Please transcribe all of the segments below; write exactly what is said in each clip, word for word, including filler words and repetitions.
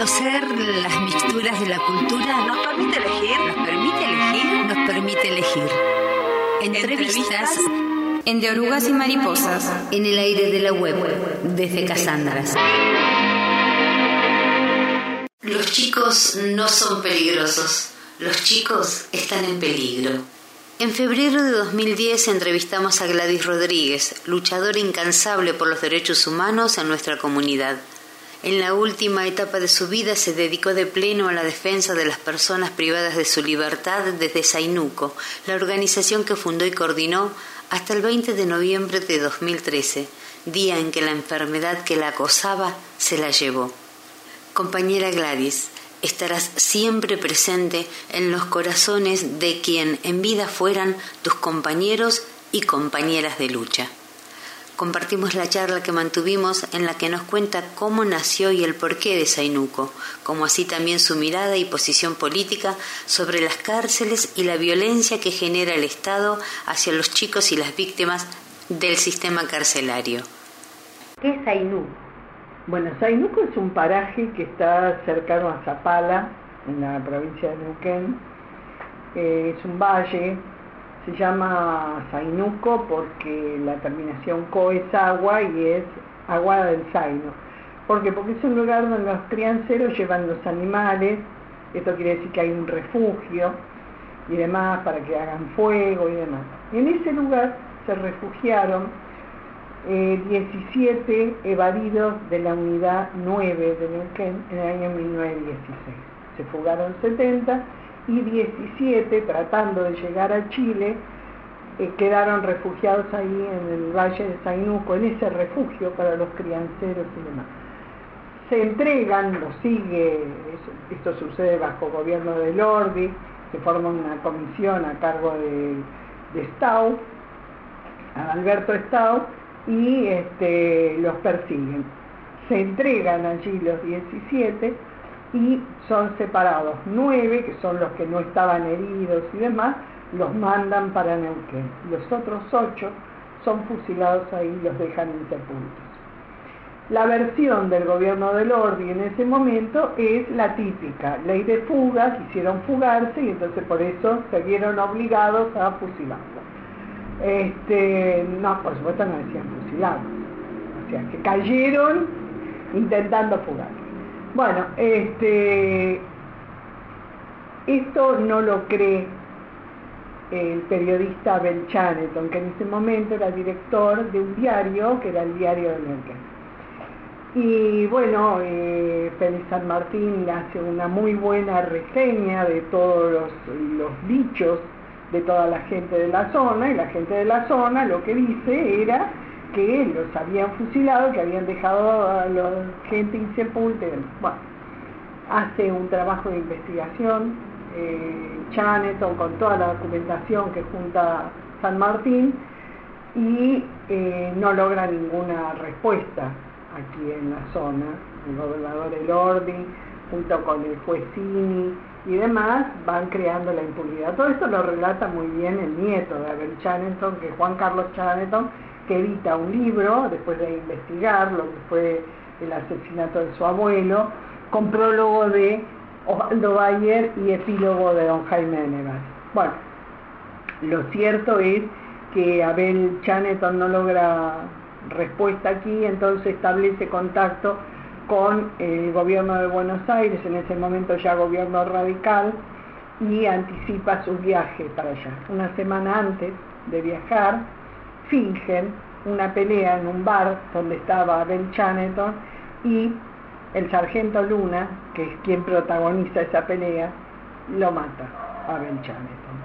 Conocer las mixturas de la cultura nos permite elegir, nos permite elegir, nos permite elegir. Entrevistas en De Orugas y Mariposas, en el aire de la web, desde Casandras. Los chicos no son peligrosos, los chicos están en peligro. En febrero de dos mil diez entrevistamos a Gladys Rodríguez, luchadora incansable por los derechos humanos en nuestra comunidad. En la última etapa de su vida se dedicó de pleno a la defensa de las personas privadas de su libertad desde Zainuco, la organización que fundó y coordinó hasta el veinte de noviembre de dos mil trece, día en que la enfermedad que la acosaba se la llevó. Compañera Gladys, estarás siempre presente en los corazones de quien en vida fueran tus compañeros y compañeras de lucha. Compartimos la charla que mantuvimos en la que nos cuenta cómo nació y el porqué de Zainuco, como así también su mirada y posición política sobre las cárceles y la violencia que genera el Estado hacia los chicos y las víctimas del sistema carcelario. ¿Qué es Zainuco? Bueno, Zainuco es un paraje que está cercano a Zapala, en la provincia de Neuquén. Eh, es un valle. Se llama Zainuco porque la terminación co es agua y es agua del Zaino. ¿Por qué? Porque es un lugar donde los crianceros llevan los animales, esto quiere decir que hay un refugio y demás para que hagan fuego y demás. Y en ese lugar se refugiaron eh, diecisiete evadidos de la unidad nueve de Neuquén en el año mil novecientos dieciséis. Se fugaron setenta y diecisiete, tratando de llegar a Chile, eh, quedaron refugiados ahí en el valle de Zainuco, en ese refugio para los crianceros y demás. Se entregan, lo sigue, eso, esto sucede bajo gobierno de Lordi, se forma una comisión a cargo de, de Stau, Alberto Stau, y este, los persiguen. Se entregan allí los diecisiete, y son separados nueve, que son los que no estaban heridos y demás, los mandan para Neuquén. Los otros ocho son fusilados ahí y los dejan insepultos. La versión del gobierno de Lordi en ese momento es la típica, ley de fuga, quisieron fugarse y entonces por eso se vieron obligados a fusilarlos. Este, no, por supuesto no decían fusilados, o sea que cayeron intentando fugarse. Bueno, este, esto no lo cree el periodista Abel Chaneton, que en ese momento era director de un diario, que era el Diario de Neuquén. Y bueno, eh, Félix San Martín hace una muy buena reseña de todos los, los dichos de toda la gente de la zona, y la gente de la zona lo que dice era que los habían fusilado, que habían dejado a la gente insepulta. Bueno, hace un trabajo de investigación, eh, Chaneton, con toda la documentación que junta San Martín, y eh, no logra ninguna respuesta aquí en la zona. El gobernador Elordi, junto con el juez Cini y demás, van creando la impunidad. Todo esto lo relata muy bien el nieto de Abel Chaneton, que es Juan Carlos Chaneton, que edita un libro después de investigar lo que fue el asesinato de su abuelo, con prólogo de Osvaldo Bayer y epílogo de don Jaime de Nevas. Bueno, lo cierto es que Abel Chaneton no logra respuesta aquí, entonces establece contacto con el gobierno de Buenos Aires, en ese momento ya gobierno radical, y anticipa su viaje para allá. Una semana antes de viajar, fingen una pelea en un bar donde estaba Abel Chaneton, y el sargento Luna, que es quien protagoniza esa pelea, lo mata a Abel Chaneton.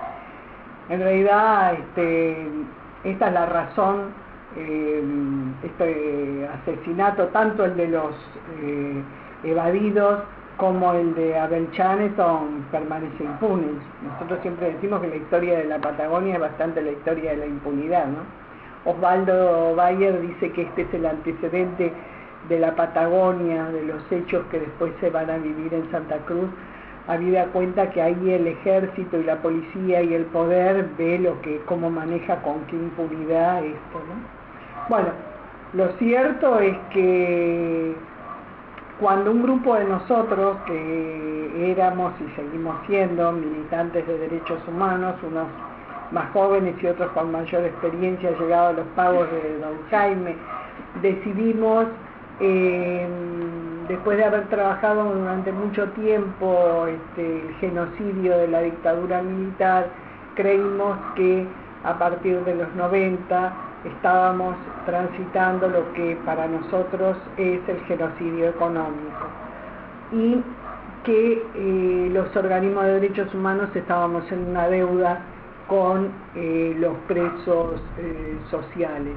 En realidad, este, esta es la razón, eh, este asesinato, tanto el de los eh, evadidos como el de Abel Chaneton, permanece impune. Nosotros siempre decimos que la historia de la Patagonia es bastante la historia de la impunidad, ¿no? Osvaldo Bayer dice que este es el antecedente de la Patagonia, de los hechos que después se van a vivir en Santa Cruz, habida cuenta que ahí el ejército y la policía y el poder ve lo que, cómo maneja con qué impunidad esto, ¿no? Bueno, lo cierto es que cuando un grupo de nosotros, que éramos y seguimos siendo militantes de derechos humanos, unos más jóvenes y otros con mayor experiencia, llegados a los pagos de don Jaime, decidimos, eh, después de haber trabajado durante mucho tiempo este, el genocidio de la dictadura militar, creímos que a partir de los noventa estábamos transitando lo que para nosotros es el genocidio económico y que eh, los organismos de derechos humanos estábamos en una deuda con eh, los presos eh, sociales.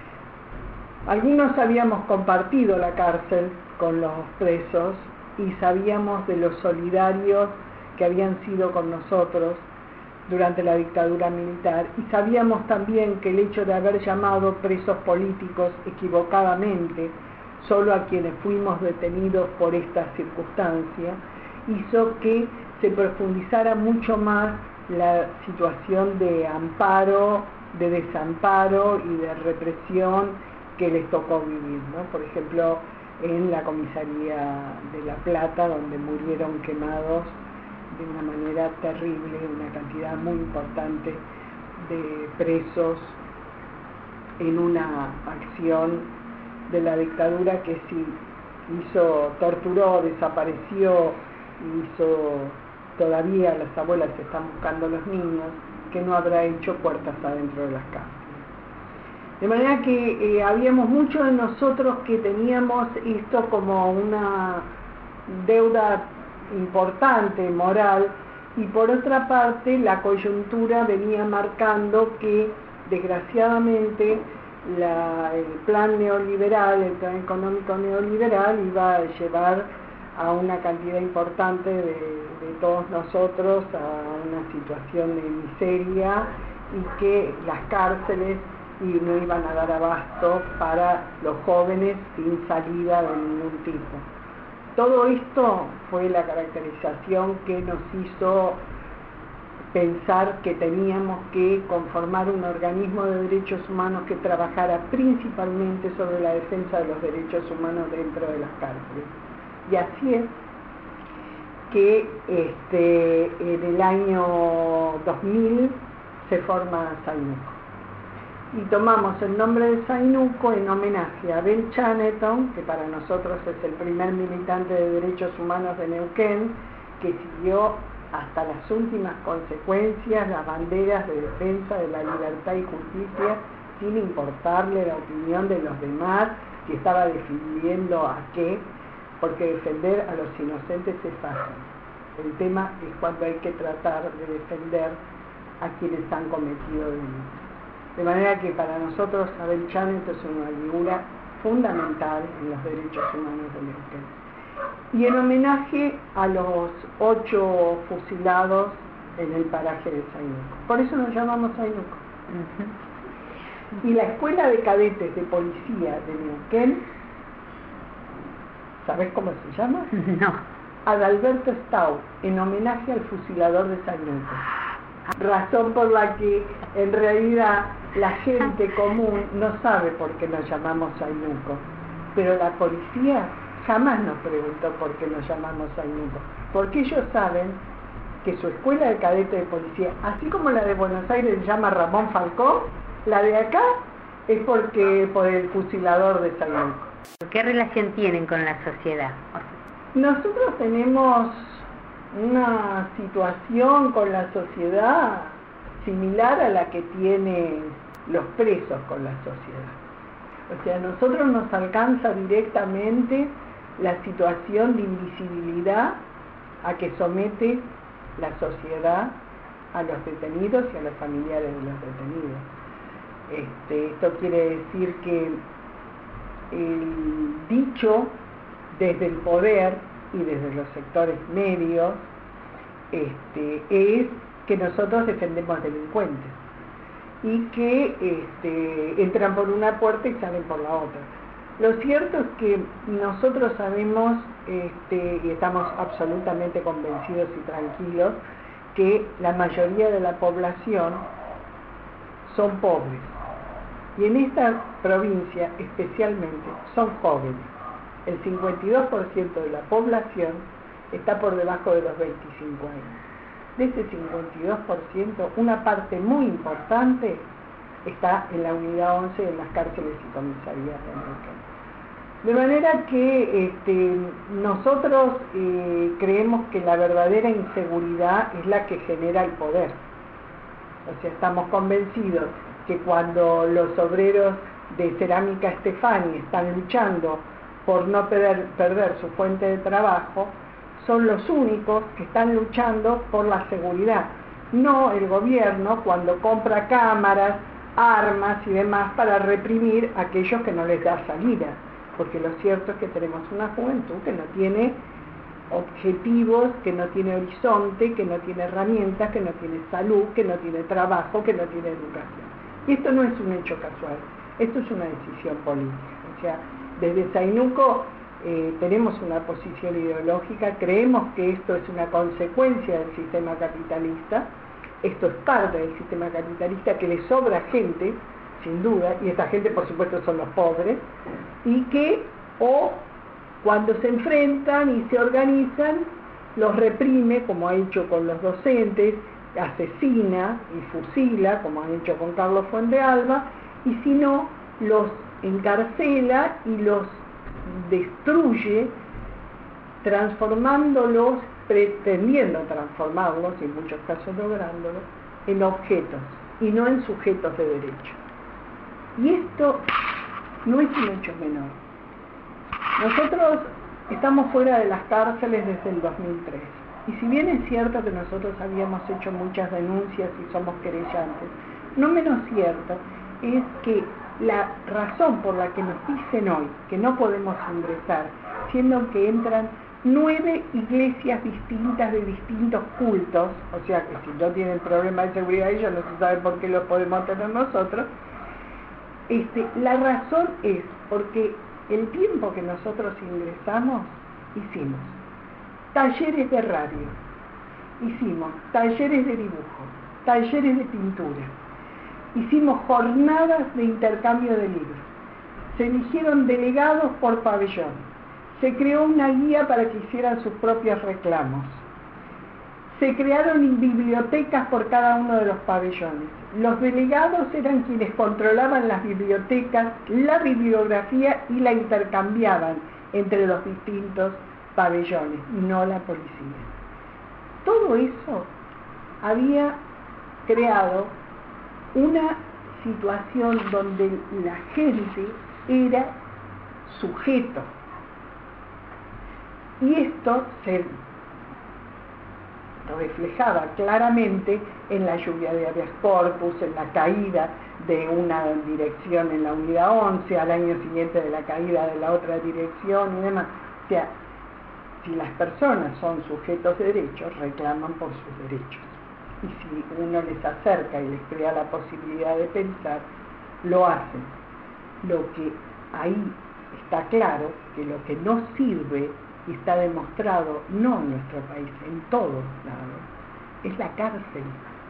Algunos habíamos compartido la cárcel con los presos y sabíamos de los solidarios que habían sido con nosotros durante la dictadura militar, y sabíamos también que el hecho de haber llamado presos políticos equivocadamente solo a quienes fuimos detenidos por esta circunstancia hizo que se profundizara mucho más la situación de amparo, de desamparo y de represión que les tocó vivir, ¿no? Por ejemplo, en la comisaría de La Plata, donde murieron quemados de una manera terrible una cantidad muy importante de presos en una acción de la dictadura que sí hizo, torturó, desapareció, hizo, todavía las abuelas están buscando a los niños, que no habrá hecho puertas adentro de las casas. De manera que eh, habíamos muchos de nosotros que teníamos esto como una deuda importante, moral, y por otra parte la coyuntura venía marcando que desgraciadamente la, el plan neoliberal, el plan económico neoliberal iba a llevar a una cantidad importante de, de todos nosotros a una situación de miseria y que las cárceles y no iban a dar abasto para los jóvenes sin salida de ningún tipo. Todo esto fue la caracterización que nos hizo pensar que teníamos que conformar un organismo de derechos humanos que trabajara principalmente sobre la defensa de los derechos humanos dentro de las cárceles. Y así es que este, en el año dos mil se forma Zainuco. Y tomamos el nombre de Zainuco en homenaje a Abel Chaneton, que para nosotros es el primer militante de derechos humanos de Neuquén, que siguió hasta las últimas consecuencias las banderas de defensa de la libertad y justicia, sin importarle la opinión de los demás, que estaba defendiendo a qué, porque defender a los inocentes es fácil. El tema es cuando hay que tratar de defender a quienes han cometido delitos. De manera que para nosotros Abel Chaneton es una figura fundamental en los derechos humanos de Neuquén. Y en homenaje a los ocho fusilados en el paraje de Zainuco. Por eso nos llamamos Zainuco. Uh-huh. Y la Escuela de Cadetes de Policía de Neuquén, ¿sabés cómo se llama? No. Adalberto Stau, en homenaje al fusilador de Zainuco. Razón por la que en realidad la gente común no sabe por qué nos llamamos Zainuco, pero la policía jamás nos preguntó por qué nos llamamos Zainuco, porque ellos saben que su escuela de cadetes de policía, así como la de Buenos Aires se llama Ramón Falcón, la de acá es porque por el fusilador de Zainuco. ¿Qué relación tienen con la sociedad? Nosotros tenemos una situación con la sociedad similar a la que tienen los presos con la sociedad. O sea, a nosotros nos alcanza directamente la situación de invisibilidad a que somete la sociedad a los detenidos y a los familiares de los detenidos. Este, esto quiere decir que el dicho desde el poder y desde los sectores medios este, es que nosotros defendemos delincuentes y que este, entran por una puerta y salen por la otra. Lo cierto es que nosotros sabemos este, y estamos absolutamente convencidos y tranquilos que la mayoría de la población son pobres y en esta provincia especialmente son jóvenes. el cincuenta y dos por ciento de la población está por debajo de los veinticinco años. De ese cincuenta y dos por ciento, una parte muy importante está en la unidad once, en las cárceles y comisarías de Neuquén. De manera que este, nosotros eh, creemos que la verdadera inseguridad es la que genera el poder. O sea, estamos convencidos que cuando los obreros de Cerámica Estefani están luchando por no perder, perder su fuente de trabajo, son los únicos que están luchando por la seguridad. No el gobierno cuando compra cámaras, armas y demás para reprimir a aquellos que no les da salida. Porque lo cierto es que tenemos una juventud que no tiene objetivos, que no tiene horizonte, que no tiene herramientas, que no tiene salud, que no tiene trabajo, que no tiene educación. Y esto no es un hecho casual, esto es una decisión política. O sea, desde Zainuco eh, tenemos una posición ideológica, creemos que esto es una consecuencia del sistema capitalista, esto es parte del sistema capitalista que le sobra gente, sin duda, y esta gente por supuesto son los pobres, y que o cuando se enfrentan y se organizan, los reprime, como ha hecho con los docentes, asesina y fusila, como ha hecho con Carlos Fuentealba, y si no, los encarcela y los destruye, transformándolos, pretendiendo transformarlos, y en muchos casos lográndolo, en objetos, y no en sujetos de derecho. Y esto no es un hecho menor. Nosotros estamos fuera de las cárceles desde el dos mil tres. Y si bien es cierto que nosotros habíamos hecho muchas denuncias y somos querellantes, no menos cierto es que la razón por la que nos dicen hoy que no podemos ingresar, siendo que entran nueve iglesias distintas de distintos cultos, o sea que si no tienen problema de seguridad ellos, no se sabe por qué los podemos tener nosotros. Este, la razón es porque el tiempo que nosotros ingresamos, hicimos talleres de radio, hicimos talleres de dibujo, talleres de pintura, hicimos jornadas de intercambio de libros, se eligieron delegados por pabellón, se creó una guía para que hicieran sus propios reclamos, se crearon bibliotecas por cada uno de los pabellones. Los delegados eran quienes controlaban las bibliotecas, la bibliografía y la intercambiaban entre los distintos pabellones, y no la policía. Todo eso había creado una situación donde la gente era sujeto. Y esto se reflejaba claramente en la lluvia de habeas corpus, en la caída de una dirección en la unidad once, al año siguiente de la caída de la otra dirección y demás. O sea, si las personas son sujetos de derechos, reclaman por sus derechos. Y si uno les acerca y les crea la posibilidad de pensar, lo hacen. Lo que ahí está claro, que lo que no sirve, y está demostrado, no en nuestro país, en todos lados, es la cárcel.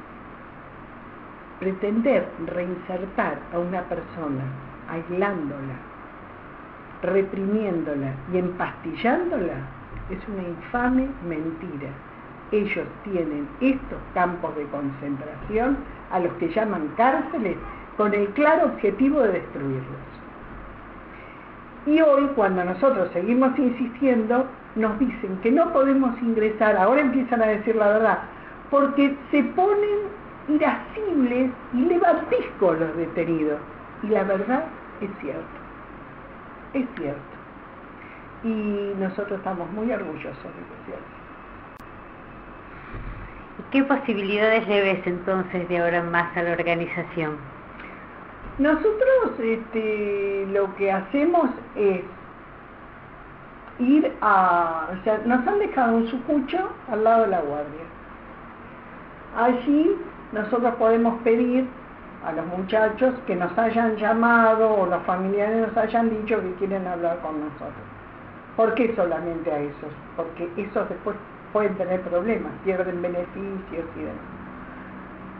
Pretender reinsertar a una persona, aislándola, reprimiéndola y empastillándola, es una infame mentira. Ellos tienen estos campos de concentración, a los que llaman cárceles, con el claro objetivo de destruirlos. Y hoy, cuando nosotros seguimos insistiendo, nos dicen que no podemos ingresar, ahora empiezan a decir la verdad, porque se ponen irascibles y levantiscos los detenidos. Y la verdad es cierto, es cierto. Y nosotros estamos muy orgullosos de que sea así. ¿Qué posibilidades le ves entonces de ahora en más a la organización? Nosotros este, lo que hacemos es ir a... O sea, nos han dejado un sucucho al lado de la guardia. Allí nosotros podemos pedir a los muchachos que nos hayan llamado o los familiares nos hayan dicho que quieren hablar con nosotros. ¿Por qué solamente a esos? Porque esos después pueden tener problemas, pierden beneficios y demás.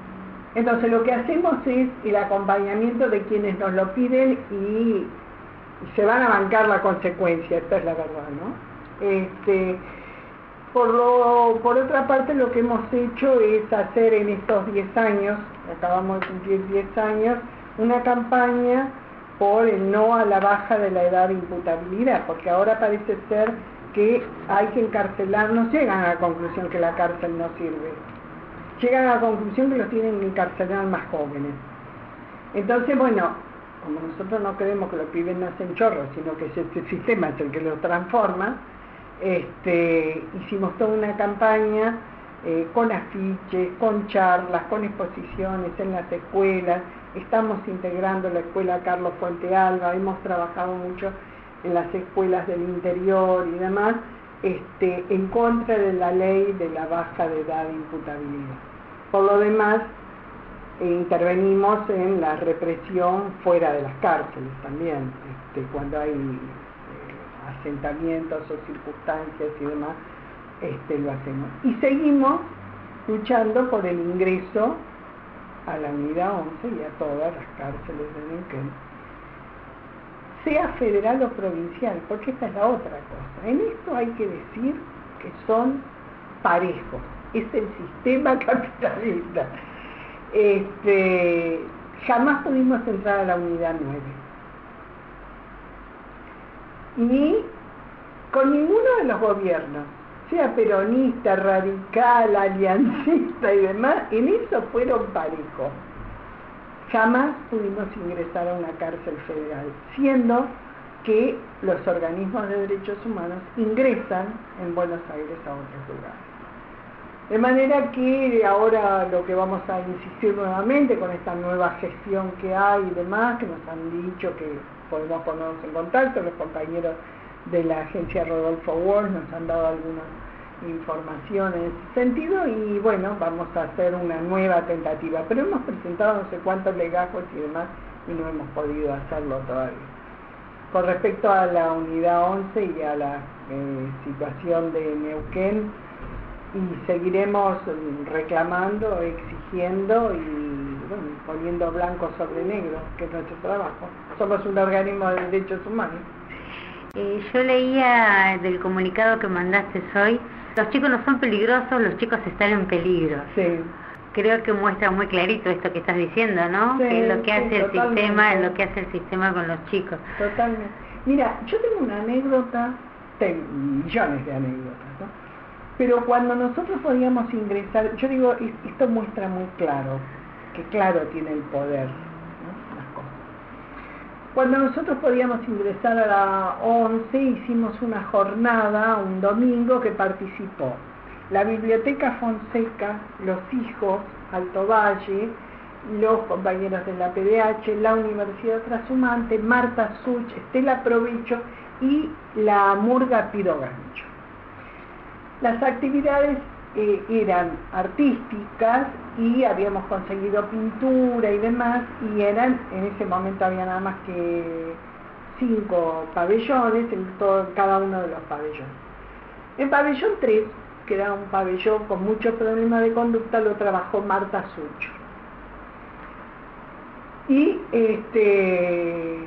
Entonces lo que hacemos es el acompañamiento de quienes nos lo piden y y se van a bancar la consecuencia, esta es la verdad, ¿no? Este, por, lo, por otra parte, lo que hemos hecho es hacer en estos diez años, acabamos de cumplir diez años, una campaña por el no a la baja de la edad de imputabilidad, porque ahora parece ser que hay que encarcelar, no llegan a la conclusión que la cárcel no sirve, llegan a la conclusión que los tienen que encarcelar más jóvenes. Entonces, bueno, como nosotros no queremos que los pibes nacen chorros, sino que este sistema es el que los transforma, este, hicimos toda una campaña eh, con afiches, con charlas, con exposiciones en las escuelas. Estamos integrando la escuela Carlos Fuente Alba, hemos trabajado mucho en las escuelas del interior y demás, este, en contra de la ley de la baja de edad de imputabilidad. Por lo demás, eh, intervenimos en la represión fuera de las cárceles también, este, cuando hay eh, asentamientos o circunstancias y demás, este, lo hacemos. Y seguimos luchando por el ingreso a la unidad once y a todas las cárceles de Neuquén, sea federal o provincial, porque esta es la otra cosa. En esto hay que decir que son parejos, es el sistema capitalista. Este, jamás pudimos entrar a la unidad nueve. Ni con ninguno de los gobiernos, sea peronista, radical, aliancista y demás, en eso fueron parejos. Jamás pudimos ingresar a una cárcel federal, siendo que los organismos de derechos humanos ingresan en Buenos Aires a otros lugares. De manera que ahora lo que vamos a insistir nuevamente con esta nueva gestión que hay y demás, que nos han dicho que podemos ponernos en contacto, los compañeros de la agencia Rodolfo Walsh nos han dado algunas información en ese sentido y bueno, vamos a hacer una nueva tentativa, pero hemos presentado no sé cuántos legajos y demás y no hemos podido hacerlo todavía. Con respecto a la unidad once y a la eh, situación de Neuquén, y seguiremos reclamando, exigiendo y bueno, poniendo blanco sobre negro, que es nuestro trabajo. Somos un organismo de derechos humanos. Eh, yo leía del comunicado que mandaste hoy, los chicos no son peligrosos, los chicos están en peligro. Sí. Creo que muestra muy clarito esto que estás diciendo, ¿no? Sí, que es lo que sí, hace el totalmente. sistema, es lo que hace el sistema con los chicos. Totalmente. Mira, yo tengo una anécdota, tengo millones de anécdotas, ¿no? Pero cuando nosotros podíamos ingresar, yo digo, esto muestra muy claro, que claro tiene el poder, ¿no? Las cosas. Cuando nosotros podíamos ingresar a la once, hicimos una jornada, un domingo, que participó la Biblioteca Fonseca, los hijos, Alto Valle, los compañeros de la P D H, la Universidad Trashumante, Marta Such, Estela Provecho y la Murga Pido Gancho. Las actividades eh, eran artísticas y habíamos conseguido pintura y demás, y eran, en ese momento había nada más que cinco pabellones en todo, cada uno de los pabellones. En pabellón tres, que era un pabellón con muchos problemas de conducta, lo trabajó Marta Sucho. Y este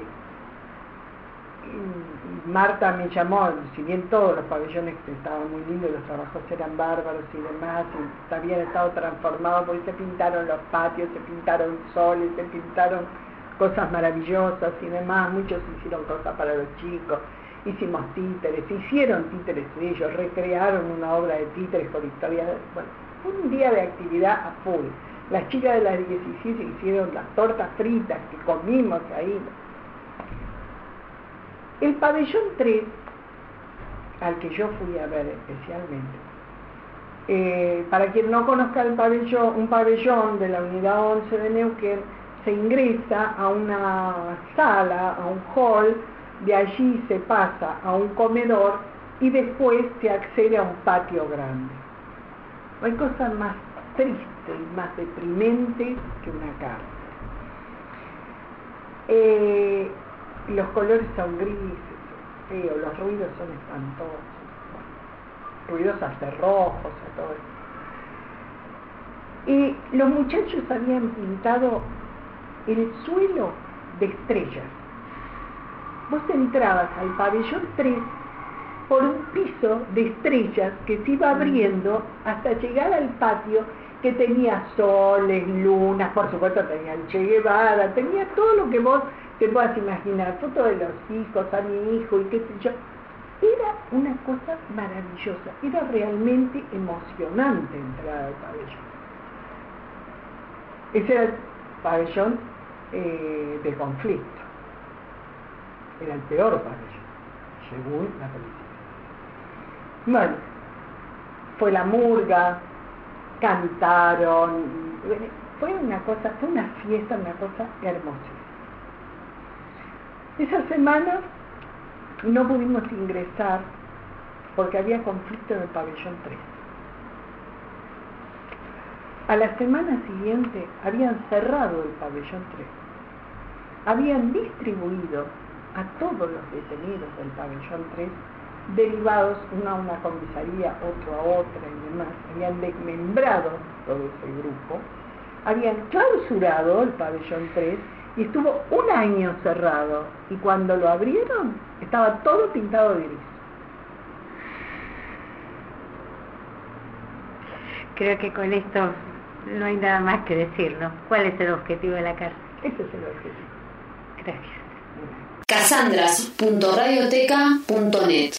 Marta me llamó, si bien todos los pabellones estaban muy lindos, los trabajos eran bárbaros y demás, y habían estado transformados porque se pintaron los patios, se pintaron soles, se pintaron cosas maravillosas y demás, muchos hicieron cosas para los chicos, hicimos títeres, hicieron títeres ellos, recrearon una obra de títeres con historias, de, bueno, fue un día de actividad a full. Las chicas de las diecisiete hicieron las tortas fritas que comimos ahí. El pabellón tres, al que yo fui a ver especialmente, eh, para quien no conozca el pabellón, un pabellón de la unidad once de Neuquén, se ingresa a una sala, a un hall, de allí se pasa a un comedor y después se accede a un patio grande. No hay cosa más triste y más deprimente que una cárcel. Eh, los colores son grises, feos, los ruidos son espantosos, bueno, ruidos hasta rojos, a todo eso. Y los muchachos habían pintado el suelo de estrellas. vos entrabas al pabellón tres por un piso de estrellas que se iba abriendo hasta llegar al patio, que tenía soles, lunas, por supuesto tenía el Che Guevara, tenía todo lo que vos te puedas imaginar, fotos de los hijos, a mi hijo y qué sé yo. Era una cosa maravillosa, era realmente emocionante entrar al pabellón. Ese era el pabellón eh, de conflicto, era el peor pabellón, según la policía. Bueno, fue la murga, cantaron, fue una cosa, fue una fiesta, una cosa hermosa. Esa semana no pudimos ingresar porque había conflicto en el pabellón tres. A la semana siguiente habían cerrado el pabellón tres. Habían distribuido a todos los detenidos del pabellón tres, derivados uno a una comisaría, otro a otra y demás. Habían desmembrado todo ese grupo. Habían clausurado el pabellón tres y estuvo un año cerrado. Y cuando lo abrieron, estaba todo pintado de gris. Creo que con esto no hay nada más que decir, ¿no? ¿Cuál es el objetivo de la cárcel? Ese es el objetivo. Gracias. casandras punto radioteca punto net